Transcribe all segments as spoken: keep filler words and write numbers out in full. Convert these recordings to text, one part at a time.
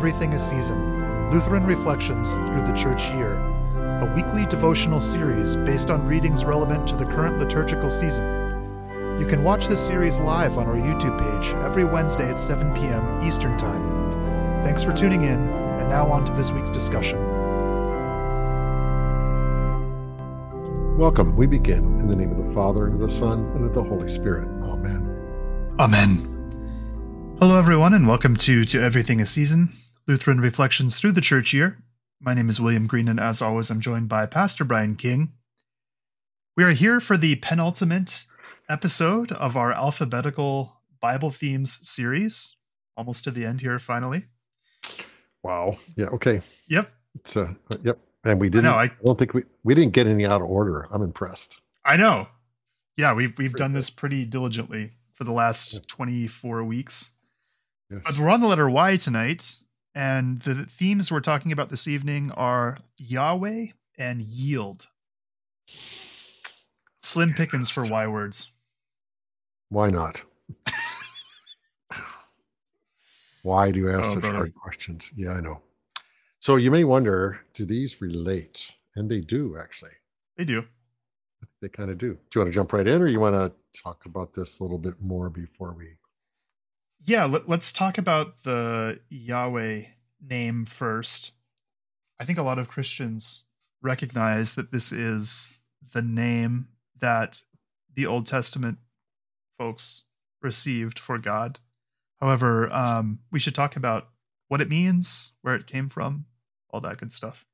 Everything a Season, Lutheran Reflections Through the Church Year, a weekly devotional series based on readings relevant to the current liturgical season. You can watch this series live on our YouTube page every Wednesday at seven p.m. Eastern Time. Thanks for tuning in, and now on to this week's discussion. Welcome. We begin in the name of the Father, and of the Son, and of the Holy Spirit. Amen. Amen. Hello, everyone, and welcome to To Everything a Season, Lutheran Reflections Through the Church Year. My name is William Green, and as always, I'm joined by Pastor Brian King. We are here for the penultimate episode of our alphabetical Bible themes series. Almost to the end here, finally. Wow. Yeah. Okay. Yep. It's uh, yep. And we didn't. I know, I, I don't think we we didn't get any out of order. I'm impressed. I know. Yeah, we've we've Pretty done good. this pretty diligently for the last Yeah. twenty-four weeks. Yes. But we're on the letter Y tonight, and the themes we're talking about this evening are Yahweh and yield. Slim pickings for Y words. Why not? Why do you ask Oh, such brother. hard questions? Yeah, I know. So you may wonder, do these relate? And they do, actually. They do. They kind of do. Do you want to jump right in, or you want to talk about this a little bit more before we? Yeah, let, let's talk about the Yahweh name first. I think a lot of Christians recognize that this is the name that the Old Testament folks received for God. However, um, we should talk about what it means, where it came from, all that good stuff.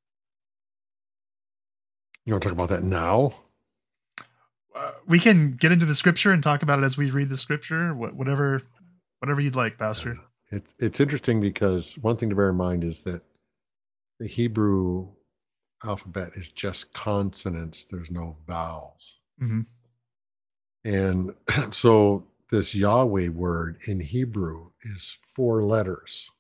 You want to talk about that now? Uh, we can get into the scripture and talk about it as we read the scripture. Wh- whatever, whatever you'd like, Pastor. It's it's interesting because one thing to bear in mind is that the Hebrew alphabet is just consonants. There's no vowels. hmm And so this Yahweh word in Hebrew is four letters.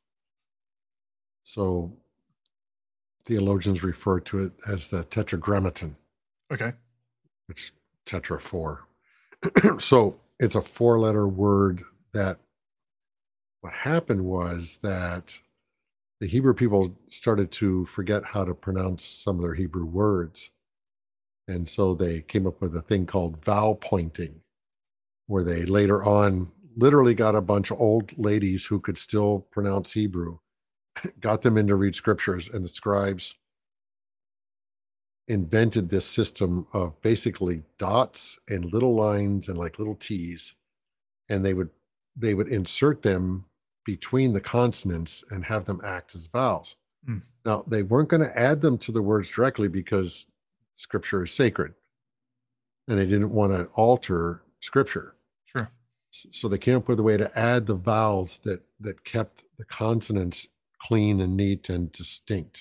So theologians refer to it as the tetragrammaton, Okay. which tetra four. So it's a four letter word that what happened was that the Hebrew people started to forget how to pronounce some of their Hebrew words. And so they came up with a thing called vowel pointing, where they later on literally got a bunch of old ladies who could still pronounce Hebrew, got them in to read scriptures, and the scribes invented this system of basically dots and little lines and like little T's, and they would they would insert them between the consonants and have them act as vowels. Hmm. Now, they weren't going to add them to the words directly because scripture is sacred, and they didn't want to alter scripture. Sure. So they came up with a way to add the vowels that that kept the consonants clean and neat and distinct.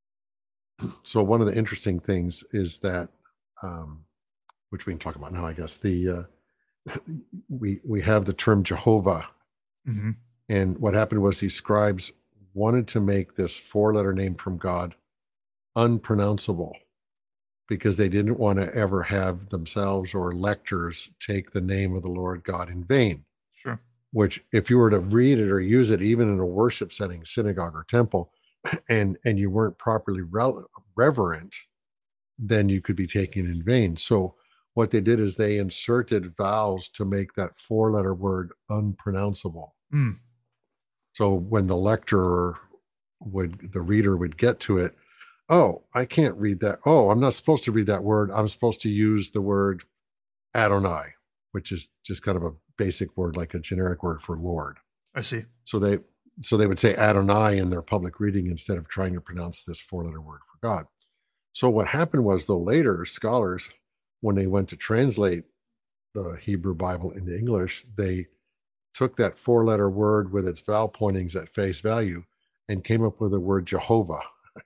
So one of the interesting things is that, um, which we can talk about now, I guess, the uh, we we have the term Jehovah, hmm and what happened was these scribes wanted to make this four-letter name from God unpronounceable because they didn't want to ever have themselves or lectors take the name of the Lord God in vain. Sure. Which, if you were to read it or use it, even in a worship setting, synagogue or temple, and and you weren't properly rel- reverent, then you could be taken in vain. So what they did is they inserted vowels to make that four-letter word unpronounceable. Mm. So when the lecturer would, the reader would get to it, oh, I can't read that. Oh, I'm not supposed to read that word. I'm supposed to use the word Adonai, which is just kind of a basic word, like a generic word for Lord. I see. So they so they would say Adonai in their public reading instead of trying to pronounce this four-letter word for God. So what happened was, though, later scholars, when they went to translate the Hebrew Bible into English, they took that four-letter word with its vowel pointings at face value and came up with the word Jehovah,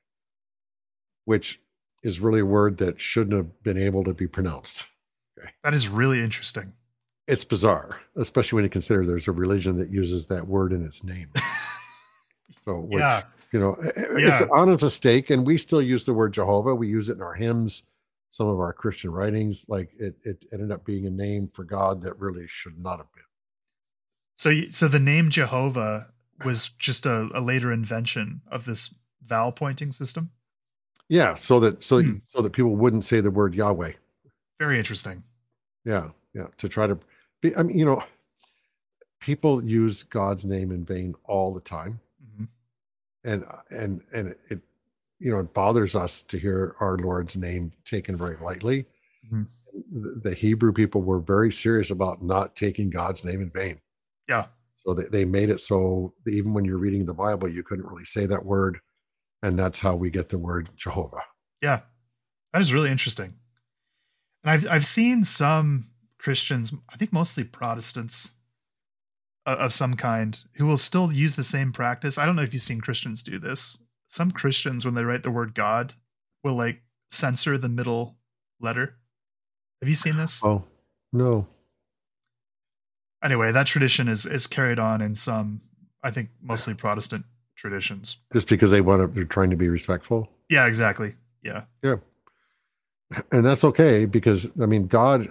which is really a word that shouldn't have been able to be pronounced. That is really interesting. It's bizarre, especially when you consider there's a religion that uses that word in its name. So, which, Yeah. you know, it's Yeah. an honest mistake, and we still use the word Jehovah. We use it in our hymns, some of our Christian writings. Like it, it ended up being a name for God that really should not have been. So, y- so the name Jehovah, was just a, a later invention of this vowel pointing system. Yeah, so that so Hmm, so that people wouldn't say the word Yahweh. very interesting. Yeah, yeah, to try to be, I mean, you know, people use God's name in vain all the time, Mhm, and uh, and and it, you know, it bothers us to hear our Lord's name taken very lightly. mhm. The, the Hebrew people were very serious about not taking God's name in vain. Yeah, So they, they made it so that even when you're reading the Bible, you couldn't really say that word. And that's how we get the word Jehovah. yeah, that is really interesting. And I've I've seen some Christians, I think mostly Protestants o- of some kind, who will still use the same practice. I don't know if you've seen Christians do this. Some Christians, when they write the word God, will like censor the middle letter. Have you seen this? Oh, no. Anyway, that tradition is is carried on in some, I think, mostly Protestant traditions. Just because they want to, they're trying to be respectful. Yeah, exactly. Yeah. Yeah. And that's okay because, I mean, God,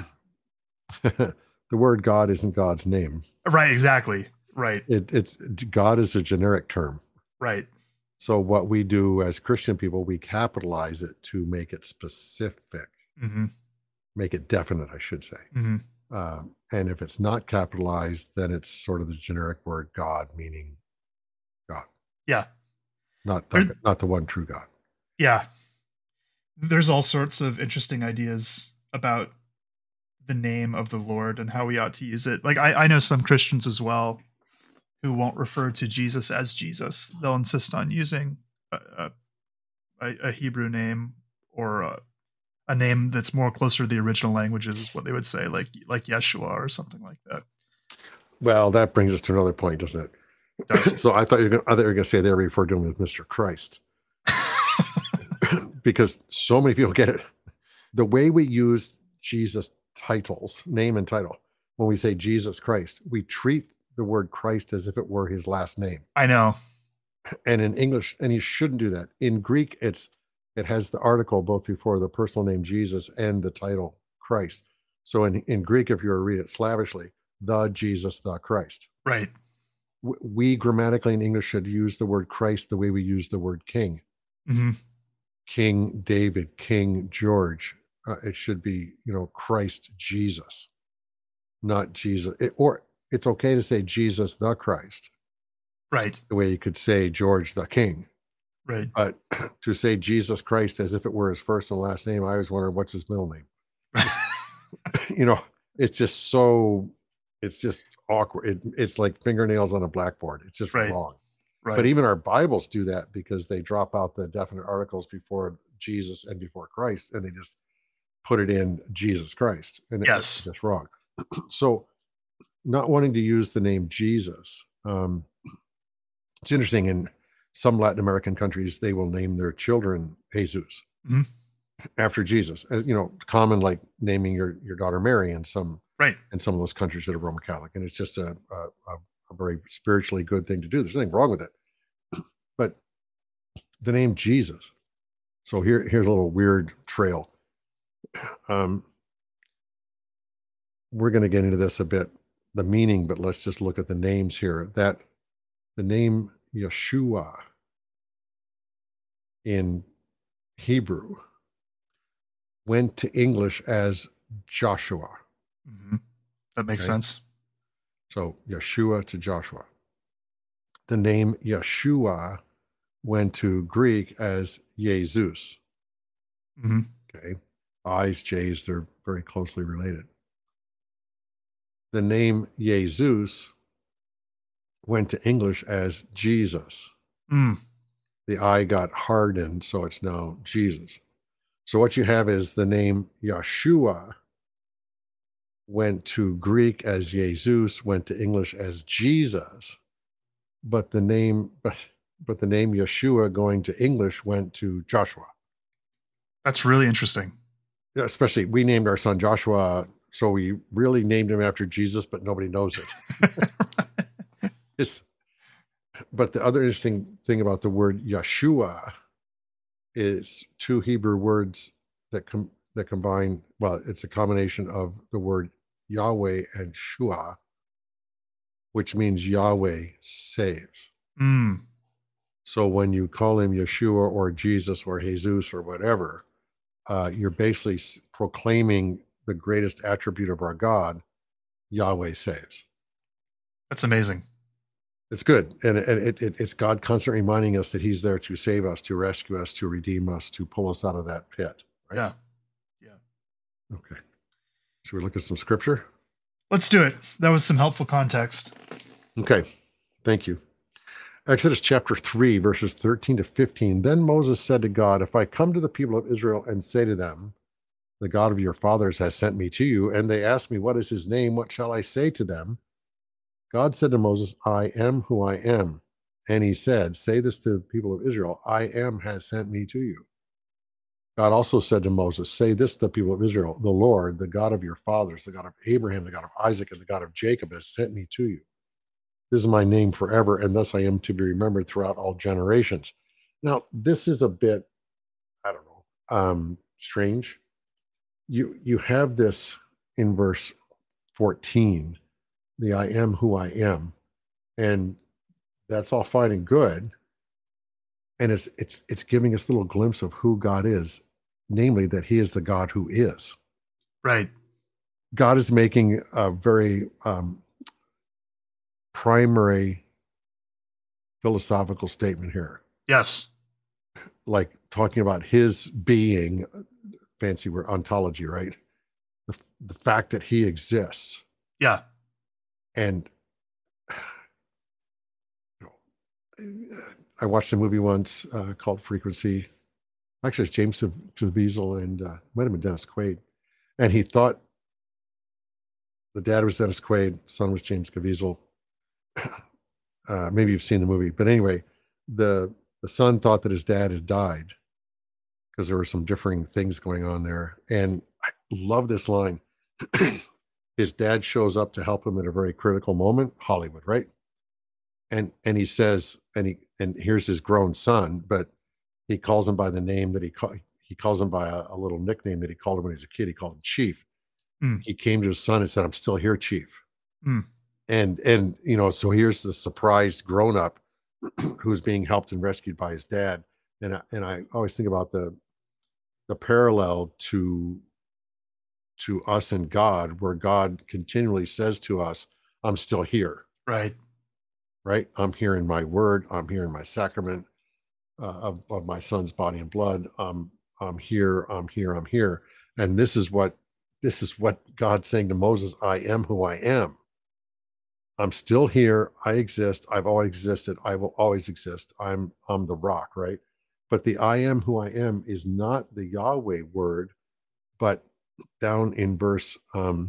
the word God isn't God's name. Right, exactly. Right. It, it's God is a generic term. Right. So what we do as Christian people, we capitalize it to make it specific, Mhm. make it definite, I should say. Mhm. Um, and if it's not capitalized, then it's sort of the generic word God, meaning God, Yeah. not There, the not the one true God. yeah. There's all sorts of interesting ideas about the name of the Lord and how we ought to use it. Like I, I know some Christians as well who won't refer to Jesus as Jesus. They'll insist on using a, a, a Hebrew name or a, a name that's more closer to the original languages, is what they would say, like like Yeshua or something like that. Well, that brings us to another point, doesn't it? It does. So I thought you were going, I thought you were going to say they referred to him as Mister Christ, because so many people get it. The way we use Jesus titles, name and title, when we say Jesus Christ, we treat the word Christ as if it were his last name. I know. And in English, and you shouldn't do that. In Greek, it's it has the article both before the personal name Jesus and the title Christ. So in, in Greek, if you were to read it slavishly, the Jesus, the Christ. Right. W- We grammatically in English should use the word Christ the way we use the word king. Hmm. King David, King George. Uh, it should be, you know, Christ Jesus, not Jesus. It, or it's okay to say Jesus the Christ, Right. the way you could say George the King. Right. But to say Jesus Christ as if it were his first and last name, I always wonder what's his middle name. You know, it's just so, it's just awkward. It, it's like fingernails on a blackboard. It's just Right. wrong. But Right. even our Bibles do that because they drop out the definite articles before Jesus and before Christ, and they just put it in Jesus Christ, and it- it's Yes. just wrong. So, not wanting to use the name Jesus, um, it's interesting. In some Latin American countries, they will name their children Jesus Mhm. after Jesus. As you know, common like naming your your daughter Mary in some Right. in some of those countries that are Roman Catholic, and it's just a a, a a very spiritually good thing to do. There's nothing wrong with it, but the name Jesus. So here here's a little weird trail. Um, we're going to get into this a bit, the meaning, but let's just look at the names here. That the name Yeshua in Hebrew went to English as Joshua. Hmm. That makes Okay. sense. So Yeshua to Joshua. The name Yeshua went to Greek as Jesus. Hmm. Okay. I's, J's, they're very closely related. The name Jesus went to English as Jesus. Mm. The I got hardened, so it's now Jesus. So what you have is the name Yeshua went to Greek as Jesus, went to English as Jesus, but the name but but the name Yeshua going to English went to Joshua. That's really interesting. Yeah, especially we named our son Joshua, so we really named him after Jesus, but nobody knows it. It's but the other interesting thing about the word Yeshua is two Hebrew words that com- that combine. Well, it's a combination of the word Yahweh and Shua, which means Yahweh saves. Mm. So when you call him Yeshua or Jesus or Jesus or whatever, uh, you're basically proclaiming the greatest attribute of our God, Yahweh saves. That's amazing. It's good. And, and it, it, it's God constantly reminding us that he's there to save us, to rescue us, to redeem us, to pull us out of that pit. Right? Yeah. Yeah. Okay. Should we look at some scripture? Let's do it. That was some helpful context. Okay. Thank you. Exodus chapter three, verses thirteen to fifteen. Then Moses said to God, if I come to the people of Israel and say to them, the God of your fathers has sent me to you, and they ask me, what is his name? What shall I say to them? God said to Moses, I am who I am. And he said, say this to the people of Israel, I am has sent me to you. God also said to Moses, say this to the people of Israel, the Lord, the God of your fathers, the God of Abraham, the God of Isaac, and the God of Jacob has sent me to you. This is my name forever, and thus I am to be remembered throughout all generations. Now, this is a bit, I don't know, um, strange. You, you have this in verse fourteen, the I am who I am, and that's all fine and good. And it's it's it's giving us a little glimpse of who God is, namely that he is the God who is. Right. God is making a very um, primary philosophical statement here. Yes. Like talking about his being, fancy word, ontology, right? The, the fact that he exists. Yeah. And I watched a movie once uh, called Frequency. Actually, it's James Caviezel and uh, might have been Dennis Quaid. And he thought the dad was Dennis Quaid, son was James Caviezel. Uh, maybe you've seen the movie, but anyway, the the son thought that his dad had died because there were some differing things going on there. And I love this line. His dad shows up to help him at a very critical moment, Hollywood, right? And and he says, and he and here's his grown son, but he calls him by the name that he call, he calls him by a, a little nickname that he called him when he was a kid. He called him Chief. Mm. He came to his son and said, "I'm still here, Chief." Mm. And and you know, so here's the surprised grown up who's being helped and rescued by his dad. And I, and I always think about the the parallel to to us and God, where God continually says to us, "I'm still here." Right. Right. I'm here in my word. I'm here in my sacrament uh, of, of my son's body and blood. I'm I'm here. I'm here. I'm here. And this is what this is what God's saying to Moses. I am who I am. I'm still here. I exist. I've always existed. I will always exist. I'm I'm the rock, right? But the I am who I am is not the Yahweh word, but down in verse, um,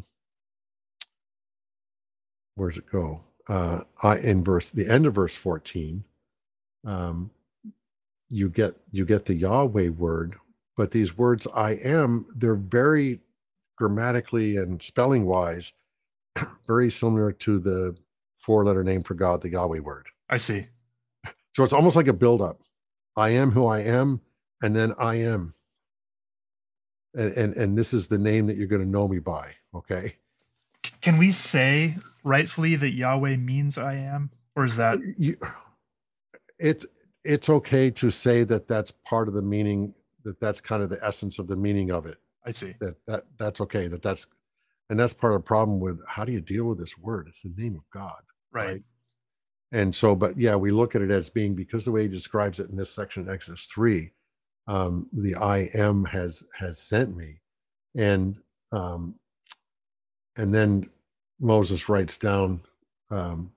where's it go? Uh, I in verse the end of verse fourteen, um, you get you get the Yahweh word, but these words I am, they're very grammatically and spelling wise very similar to the four-letter name for God, the Yahweh word. I see. So it's almost like a build-up. I am who I am, and then I am. And, and, and this is the name that you're going to know me by, okay? Can we say rightfully that Yahweh means I am? Or is that... You, it's, it's okay to say that that's part of the meaning, that that's kind of the essence of the meaning of it. I see. That, that That's okay, that that's... And that's part of the problem with how do you deal with this word? It's the name of God. Right. right? And so, but yeah, we look at it as being, because the way he describes it in this section of Exodus three, um, the I am has has sent me. And um, and then Moses writes down, um,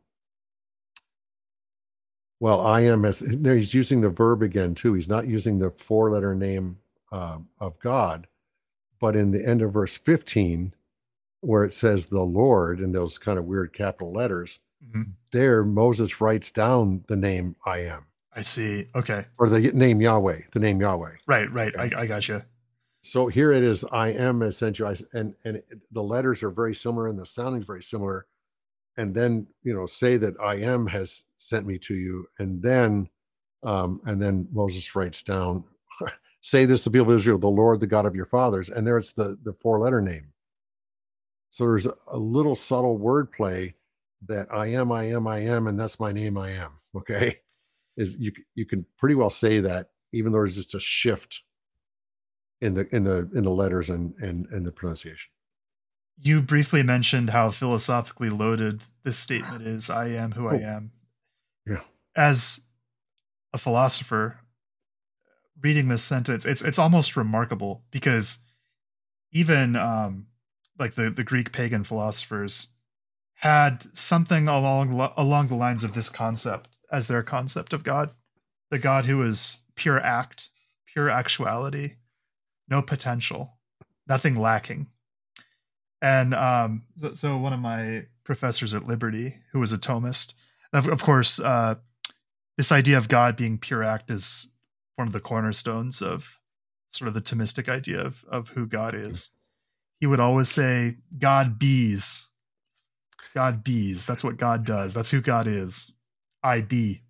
well, I am as, no, he's using the verb again too. He's not using the four-letter name uh, of God, but in the end of verse fifteen, where it says the Lord in those kind of weird capital letters, mm-hmm. there Moses writes down the name I am. I see. Okay. Or the name Yahweh, the name Yahweh. Right, right. Okay. I, I got you. So here it is, I am has sent you, and, and it, the letters are very similar and the sounding is very similar. And then, you know, say that I am has sent me to you. And then, um, and then Moses writes down, say this to the people of Israel, the Lord, the God of your fathers. And there it's the, the four letter name. So there's a little subtle wordplay that I am, I am, I am, and that's my name, I am. Okay, is you you can pretty well say that, even though there's just a shift in the in the in the letters and and and the pronunciation. You briefly mentioned how philosophically loaded this statement is, I am who I Oh, am. yeah. As a philosopher, reading this sentence, it's it's almost remarkable because even um, like the, the Greek pagan philosophers had something along lo- along the lines of this concept as their concept of God, the God who is pure act, pure actuality, no potential, nothing lacking. And um, so, so one of my professors at Liberty, who was a Thomist, of, of course, uh, this idea of God being pure act is one of the cornerstones of sort of the Thomistic idea of, of who God is. He would always say, God bees. God bees. That's what God does. That's who God is. I be.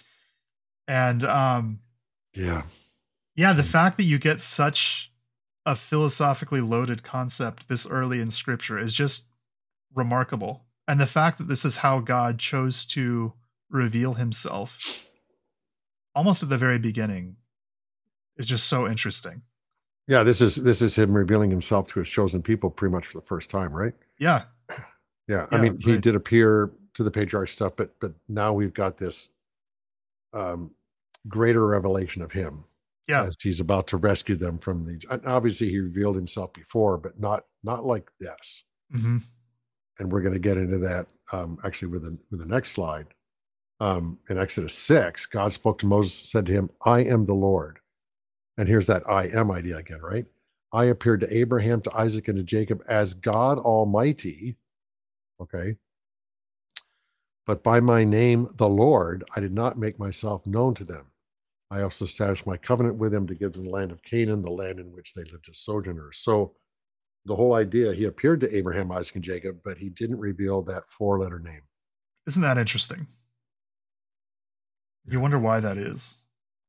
And um, Yeah. yeah, the fact that you get such a philosophically loaded concept this early in scripture is just remarkable. And the fact that this is how God chose to reveal himself almost at the very beginning is just so interesting. Yeah, this is this is him revealing himself to his chosen people pretty much for the first time, right? Yeah. Yeah, I Yeah. mean, he Right. did appear to the patriarch stuff, but but now we've got this um, greater revelation of him Yeah. as he's about to rescue them from the. and Obviously, he revealed himself before, but not not like this. Hmm. And we're going to get into that um, actually with the with the next slide. Um, in Exodus six, God spoke to Moses, said to him, "I am the Lord." And here's that I am idea again, right? I appeared to Abraham, to Isaac, and to Jacob as God Almighty. Okay. But by my name, the Lord, I did not make myself known to them. I also established my covenant with them to give them the land of Canaan, the land in which they lived as sojourners. So the whole idea, he appeared to Abraham, Isaac, and Jacob, but he didn't reveal that four letter name. Isn't that interesting? You Yeah. wonder why that is.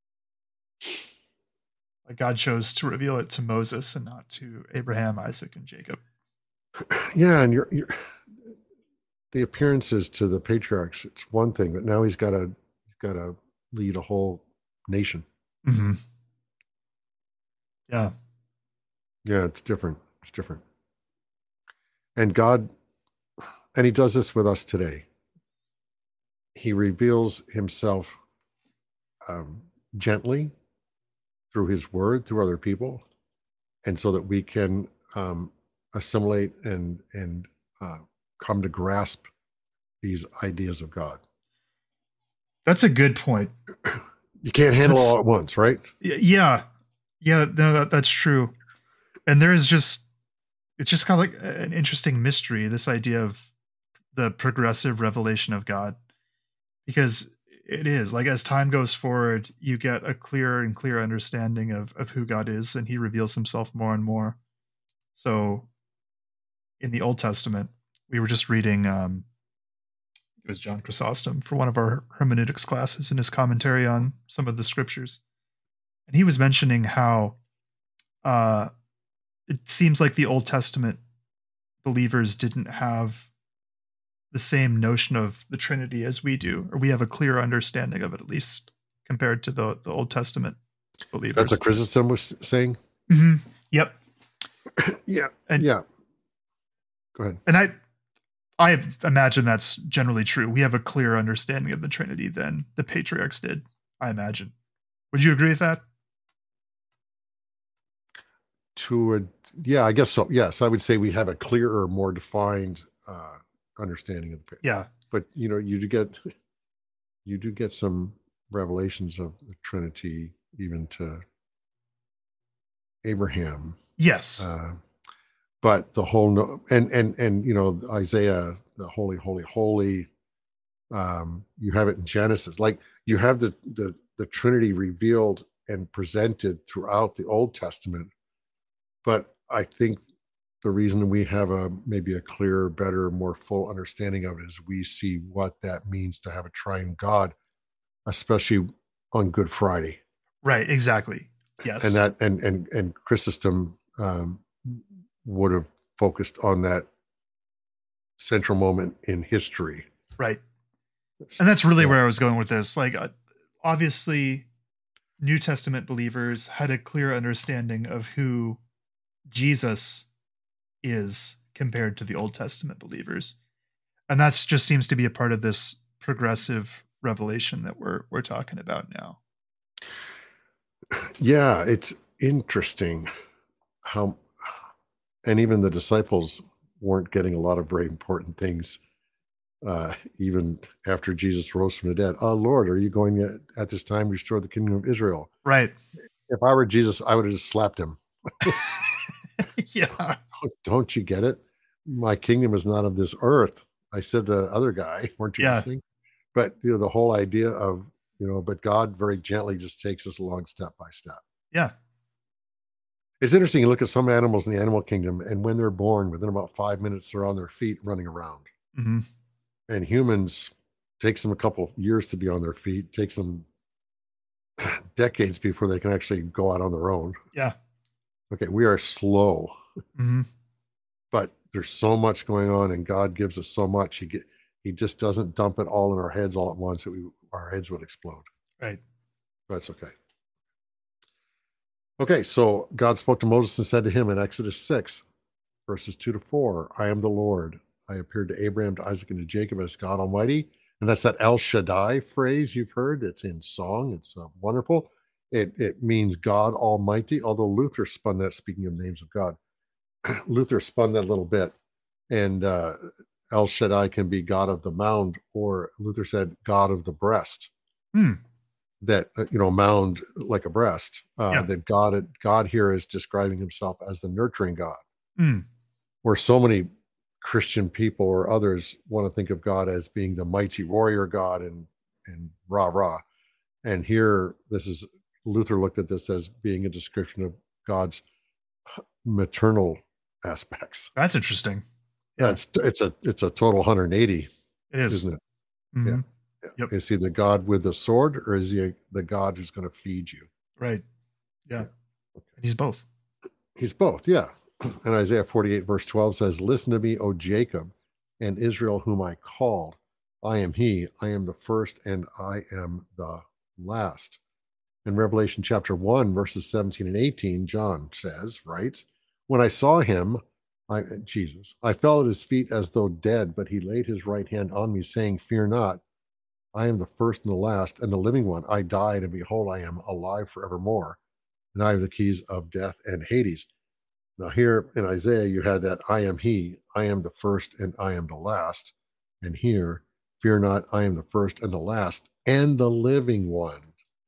Like God chose to reveal it to Moses and not to Abraham, Isaac, and Jacob. Yeah. And you're, you're the appearances to the patriarchs, it's one thing, but now he's got to, he's got to lead a whole nation. Hmm. Yeah. Yeah. It's different. It's different. And God, and he does this with us today. He reveals himself um, gently through his word, through other people, and so that we can um, assimilate and and uh, come to grasp these ideas of God. That's a good point. You can't handle That's, all at once, right? yeah. Yeah, no, that, that's true. And there is just, it's just kind of like an interesting mystery, this idea of the progressive revelation of God. Because it is like as time goes forward, you get a clearer and clearer understanding of, of who God is, and he reveals himself more and more. So in the Old Testament, we were just reading um, it was John Chrysostom for one of our hermeneutics classes in his commentary on some of the scriptures. And he was mentioning how uh, it seems like the Old Testament believers didn't have the same notion of the Trinity as we do, or we have a clearer understanding of it, at least compared to the, the Old Testament believers. That's what Chrysostom was saying. Mm-hmm. Yep. yeah. And, yeah. Go ahead. And I, I imagine that's generally true. We have a clearer understanding of the Trinity than the patriarchs did, I imagine. Would you agree with that? To a, yeah, I guess so. Yes, I would say we have a clearer, more defined uh, understanding of the. Yeah, but you know, you do get you do get some revelations of the Trinity, even to Abraham. yes. Uh, but the whole no, and and and you know Isaiah, the holy, holy, holy. Um, you have it in Genesis, like you have the the the Trinity revealed and presented throughout the Old Testament. But I think the reason we have a maybe a clearer, better, more full understanding of it is we see what that means to have a triune God, especially on Good Friday. Right, exactly. Yes. And that and and and Chrysostom um, would have focused on that central moment in history. Right. And that's really Yeah. where I was going with this. Like, uh, obviously, New Testament believers had a clear understanding of who Jesus is compared to the Old Testament believers. And that's just seems to be a part of this progressive revelation that we're we're talking about now. Yeah, it's interesting how, and even the disciples weren't getting a lot of very important things, uh, even after Jesus rose from the dead. Oh, Lord, are you going to, at this time, restore the kingdom of Israel? Right. If I were Jesus, I would have just slapped him. Yeah. Don't you get it? My kingdom is not of this earth. I said to the other guy, weren't you Yeah. listening? But, you know, the whole idea of, you know, but God very gently just takes us along step by step. Yeah. It's interesting. You look at some animals in the animal kingdom, and when they're born, within about five minutes, they're on their feet running around. Mhm. And humans, takes them a couple of years to be on their feet, takes them decades before they can actually go out on their own. Yeah. Okay, we are slow, Mhm. but there's so much going on, and God gives us so much. He get He just doesn't dump it all in our heads all at once that we our heads would explode. Right. That's okay. Okay, so God spoke to Moses and said to him in Exodus six, verses two to four, I am the Lord. I appeared to Abraham, to Isaac, and to Jacob as God Almighty. And that's that El Shaddai phrase you've heard. It's in song. It's uh, wonderful. It, it means God Almighty, although Luther spun that, speaking of names of God. Luther spun that a little bit. And uh, El Shaddai can be God of the mound, or Luther said God of the breast. Hmm. That, uh, you know, mound like a breast. Uh, Yeah. that God, God here is describing himself as the nurturing God. Mm. Where so many Christian people or others want to think of God as being the mighty warrior God and and rah rah. And here, this is Luther looked at this as being a description of God's maternal aspects. That's interesting. Yeah. That's it's a it's a total one hundred eighty, It is. isn't it? Mhm. Yeah. Yeah. Yep. Is he the God with the sword, or is he a, the God who's going to feed you? Right. Yeah. Yeah. Okay. And he's both. He's both, yeah. And Isaiah forty-eight, verse twelve says, Listen to me, O Jacob, and Israel, whom I called. I am he, I am the first, and I am the last. In Revelation chapter one, verses seventeen and eighteen, John says, writes, When I saw him, I, Jesus, I fell at his feet as though dead, but he laid his right hand on me, saying, Fear not, I am the first and the last, and the living one. I died, and behold, I am alive forevermore, and I have the keys of death and Hades. Now, here in Isaiah, you had that I am he, I am the first, and I am the last. And here, fear not, I am the first and the last, and the living one.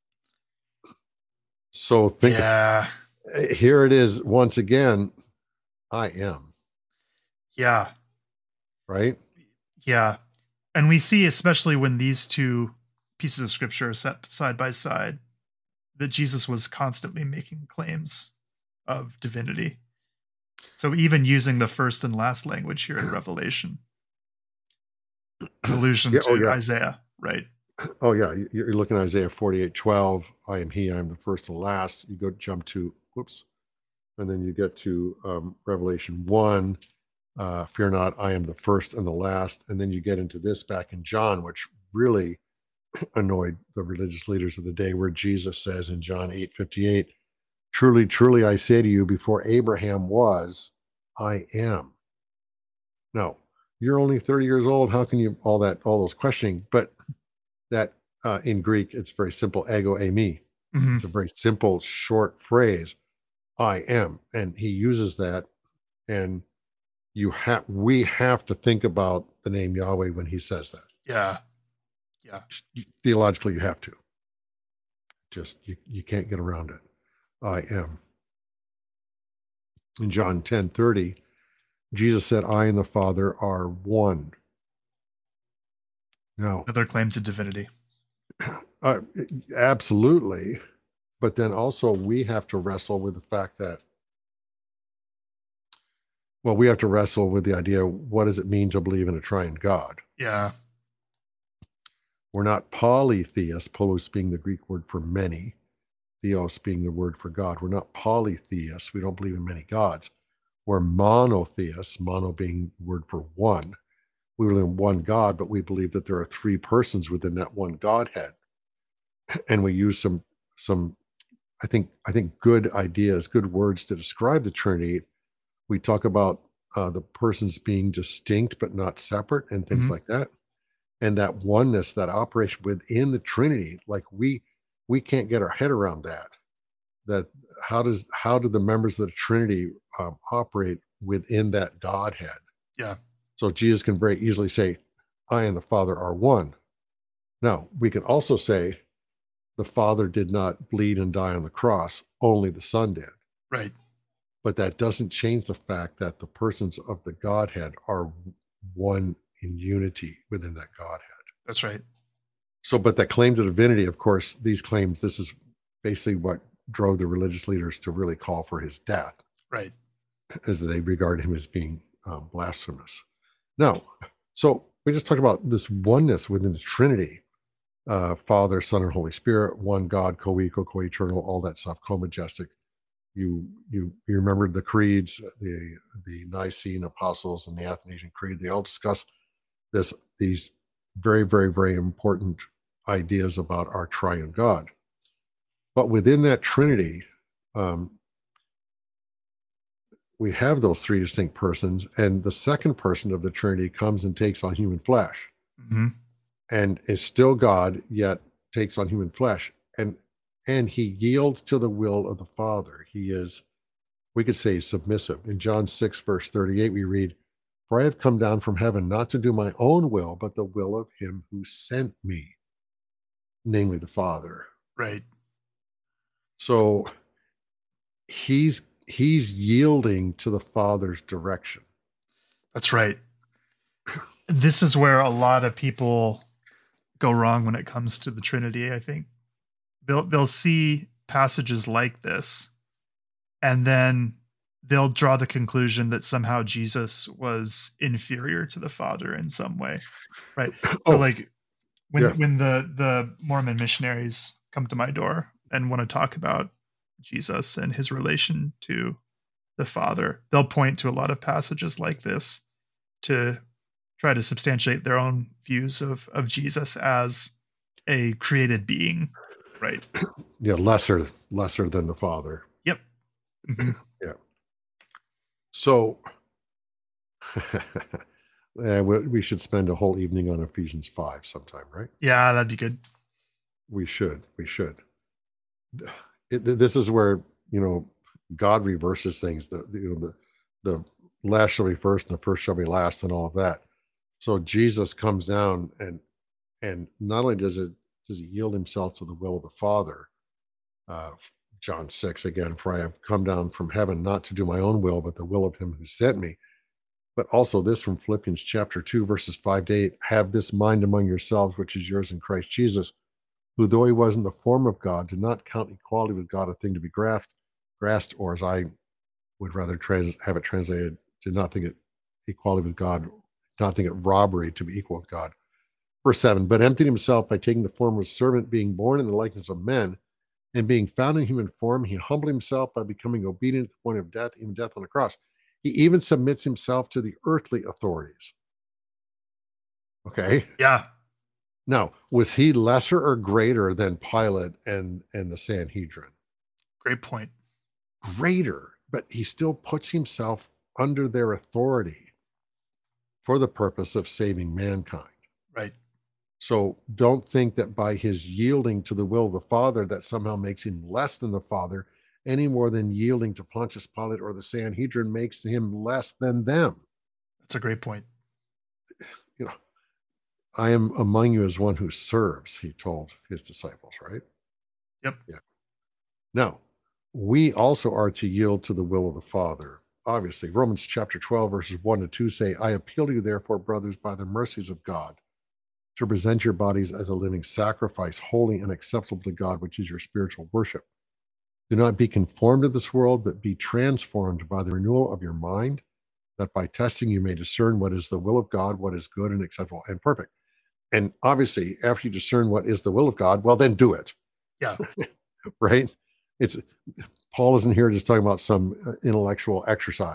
So think, Yeah. here it is once again, I am, Yeah. right? Yeah. And we see, especially when these two pieces of scripture are set side by side, that Jesus was constantly making claims of divinity. So even using the first and last language here in Revelation, allusion Yeah, to oh, yeah. Isaiah, right? Oh, yeah. You- You're looking at Isaiah forty-eight, twelve. I am he, I am the first and the last. You go jump to, whoops. And then you get to um, Revelation one. Uh, fear not, I am the first and the last. And then you get into this back in John, which really annoyed the religious leaders of the day, where Jesus says in John eight fifty-eight, truly, truly, I say to you, before Abraham was, I am. Now, you're only thirty years old. How can you, all that, all those questioning? But that uh, in Greek, it's very simple, ego eimi. Mhm. It's a very simple, short phrase, I am. And he uses that. And you have, we have to think about the name Yahweh when he says that. Yeah. Yeah. Theologically, you have to. Just, you, you can't get around it. I am. In John ten thirty, Jesus said, I and the Father are one. Now, Another claim to divinity. uh, absolutely. But then also we have to wrestle with the fact that, well, we have to wrestle with the idea, what does it mean to believe in a triune God? Yeah. We're not polytheists, polos being the Greek word for many, theos being the word for God. We're not polytheists. We don't believe in many gods. We're monotheists, mono being the word for one. we believe in one God, but we believe that there are three persons within that one Godhead. And we use some some I think I think good ideas, good words to describe the Trinity. We talk about uh, the persons being distinct but not separate, and things Mhm. like that. And that oneness, that operation within the Trinity, like we we can't get our head around that. That how does how do the members of the Trinity um, operate within that Godhead? Yeah. So Jesus can very easily say, "I and the Father are one." Now we can also say the Father did not bleed and die on the cross; only the Son did. Right. But that doesn't change the fact that the persons of the Godhead are one in unity within that Godhead. That's right. So, but that claim to divinity, of course, these claims, this is basically what drove the religious leaders to really call for his death, Right. as they regard him as being um, blasphemous. Now, so we just talked about this oneness within the Trinity, uh, Father, Son, and Holy Spirit, one God, co-equal, co-eternal, all that stuff, co-majestic. You you you remember the creeds, the the Nicene Apostles and the Athanasian Creed. They all discuss this these very very very important ideas about our triune God. But within that Trinity, um, we have those three distinct persons, and the second person of the Trinity comes and takes on human flesh, Hmm. and is still God, yet takes on human flesh, and and he yields to the will of the Father. He is, we could say, submissive. In John six, verse thirty-eight, we read, "For I have come down from heaven not to do my own will, but the will of him who sent me, namely the Father." Right. So he's he's yielding to the Father's direction. That's right. This is where a lot of people go wrong when it comes to the Trinity, I think. They'll they'll see passages like this, and then they'll draw the conclusion that somehow Jesus was inferior to the Father in some way. Right. So Oh, like when yeah. when the the Mormon missionaries come to my door and want to talk about Jesus and his relation to the Father, they'll point to a lot of passages like this to try to substantiate their own views of of Jesus as a created being, right? Yeah, lesser lesser than the Father. Yep. Mhm. Yeah. So yeah, we, we should spend a whole evening on Ephesians five sometime, right? Yeah, that'd be good. We should. We should. It, this is where, you know, God reverses things. The, the you know the the last shall be first and the first shall be last and all of that. So Jesus comes down, and and not only does it does he yield himself to the will of the Father, uh, John six again, "For I have come down from heaven not to do my own will, but the will of him who sent me." But also this from Philippians chapter two, verses five to eight, "Have this mind among yourselves, which is yours in Christ Jesus, who, though he was in the form of God, did not count equality with God a thing to be grasped, grasped, or as I would rather trans- have it translated, did not think it equality with God, not think it robbery to be equal with God." Verse seven, "But emptied himself by taking the form of a servant, being born in the likeness of men, and being found in human form, he humbled himself by becoming obedient to the point of death, even death on the cross. He even submits himself to the earthly authorities." Okay. Yeah, Now, was he lesser or greater than Pilate and, and the Sanhedrin? great point. Greater, but he still puts himself under their authority for the purpose of saving mankind. Right. So don't think that by his yielding to the will of the Father, that somehow makes him less than the Father, any more than yielding to Pontius Pilate or the Sanhedrin makes him less than them. That's a great point. You know, "I am among you as one who serves," he told his disciples, right? Yep. Yeah. Now, we also are to yield to the will of the Father. Obviously, Romans chapter twelve, verses one to two say, "I appeal to you, therefore, brothers, by the mercies of God, to present your bodies as a living sacrifice, holy and acceptable to God, which is your spiritual worship. Do not be conformed to this world, but be transformed by the renewal of your mind, that by testing you may discern what is the will of God, what is good and acceptable and perfect." And obviously, after you discern what is the will of God, well, then do it, Yeah. right? It's Paul isn't here just talking about some uh, intellectual exercise.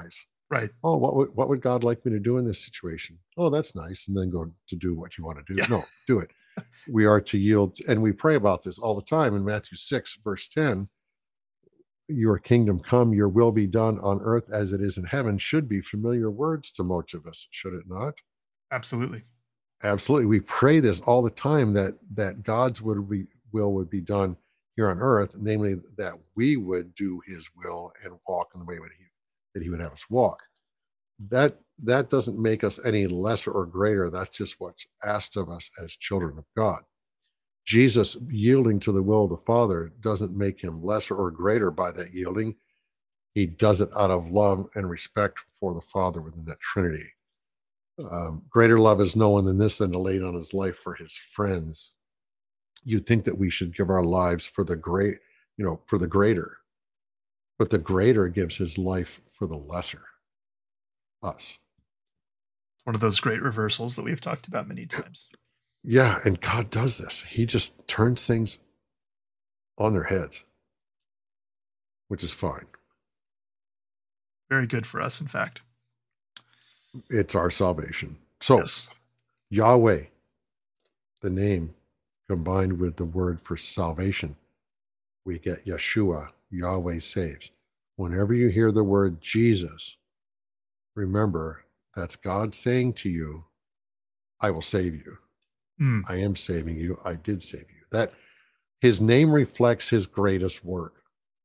Right. Oh, what would what would God like me to do in this situation? Oh, that's nice. And then go to do what you want to do. Yeah. No, do it. We are to yield, and we pray about this all the time in Matthew six, verse ten. Your kingdom come, your will be done on earth as it is in heaven should be familiar words to most of us, should it not? Absolutely. Absolutely. We pray this all the time, that that God's would be, will would be done here on earth, namely that we would do his will and walk in the way that he, that he would have us walk. That that doesn't make us any lesser or greater. That's just what's asked of us as children of God. Jesus yielding to the will of the Father doesn't make him lesser or greater by that yielding. He does it out of love and respect for the Father within that Trinity. Um, greater love is no one than this, than to lay down his life for his friends. You'd think that we should give our lives for the great, you know, for the greater, but the greater gives his life for the lesser, us. One of those great reversals that we've talked about many times. Yeah, and God does this. He just turns things on their heads, which is fine. Very good for us, in fact. It's our salvation. So, Yes. Yahweh, the name combined with the word for salvation, we get Yeshua, Yahweh saves. Whenever you hear the word Jesus, remember that's God saying to you, I will save you. Mm. I am saving you. I did save you. That his name reflects his greatest work,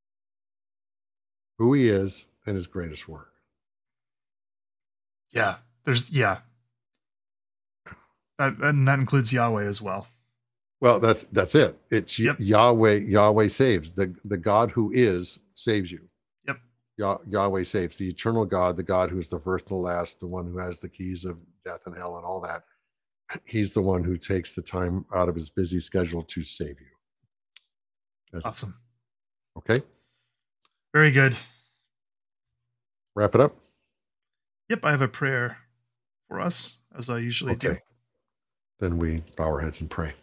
who he is and his greatest work. Yeah. There's, yeah. That, and that includes Yahweh as well. Well, that's that's it. It's Yep. Yahweh. Yahweh saves. The the God who is saves you. Yep. Yah, Yahweh saves. The eternal God, the God who is the first and the last, the one who has the keys of death and hell and all that. He's the one who takes the time out of his busy schedule to save you. That's, Awesome. okay. Very good. Wrap it up. Yep. I have a prayer for us, as I usually Okay. do. Then we bow our heads and pray.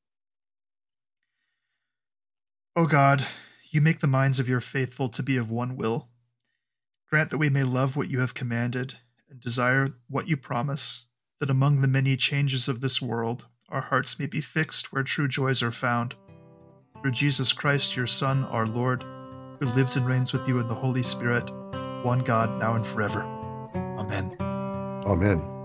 O God, you make the minds of your faithful to be of one will. Grant that we may love what you have commanded and desire what you promise, that among the many changes of this world, our hearts may be fixed where true joys are found. Through Jesus Christ, your Son, our Lord, who lives and reigns with you in the Holy Spirit, one God, now and forever. Amen. Amen.